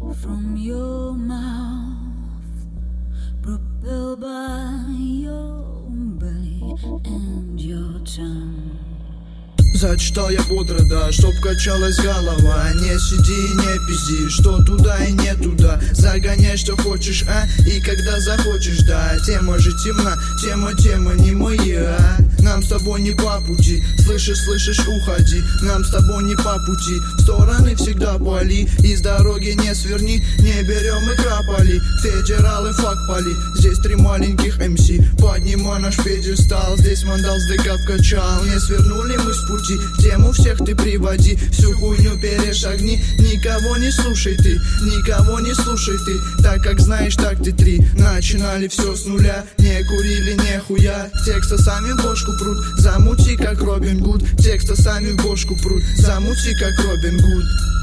from your mouth, propelled by your belly and your tongue. Зачитал я бодро, да, чтоб качалась голова. Не сиди и не пизди, что туда и не туда. Загоняй, что хочешь, и когда захочешь, да. Тема же темна, тема не моя. Нам с тобой не по пути, слышишь, уходи. Нам с тобой не по пути, в стороны всегда пали. Из дороги не сверни, не берем и крапали. Федералы фак пали, здесь 3 маленьких МС. Поднимай наш пьедестал, здесь мандал с ДК вкачал. Не свернули мы с пути, тему всех ты приводи. Всю хуйню перешагни, никого не слушай ты, никого не слушай ты. Так как знаешь, так ты 3. Начинали все с нуля, не курили нихуя. Тексты сами в бошку прут, замути как Робин Гуд. Тексты сами в бошку прут, замути как Робин Гуд.